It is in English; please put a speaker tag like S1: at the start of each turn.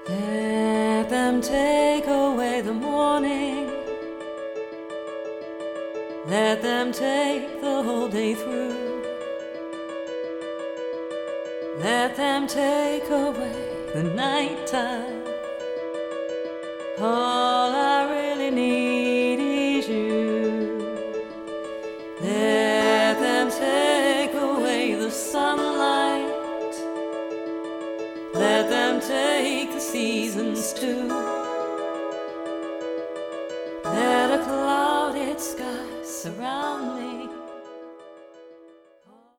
S1: Let them take away the morning. Let them take the whole day through. Let them take away the nighttime. All I really need is you. Let them take away the sunlight. Let them take the seasons too.